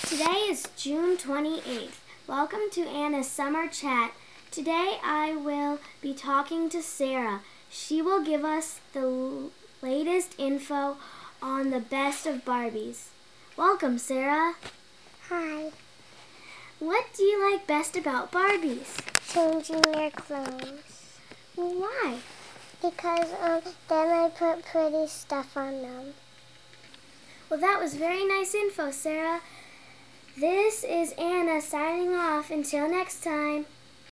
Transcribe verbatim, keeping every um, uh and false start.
Today is June twenty-eighth. Welcome to Anna's Summer Chat. Today I will be talking to Sarah. She will give us the latest info on the best of Barbies. Welcome, Sarah. Hi. What do you like best about Barbies? Changing their clothes. Well, why? Because um, then I put pretty stuff on them. Well, that was very nice info, Sarah. This is Anna signing off. Until next time.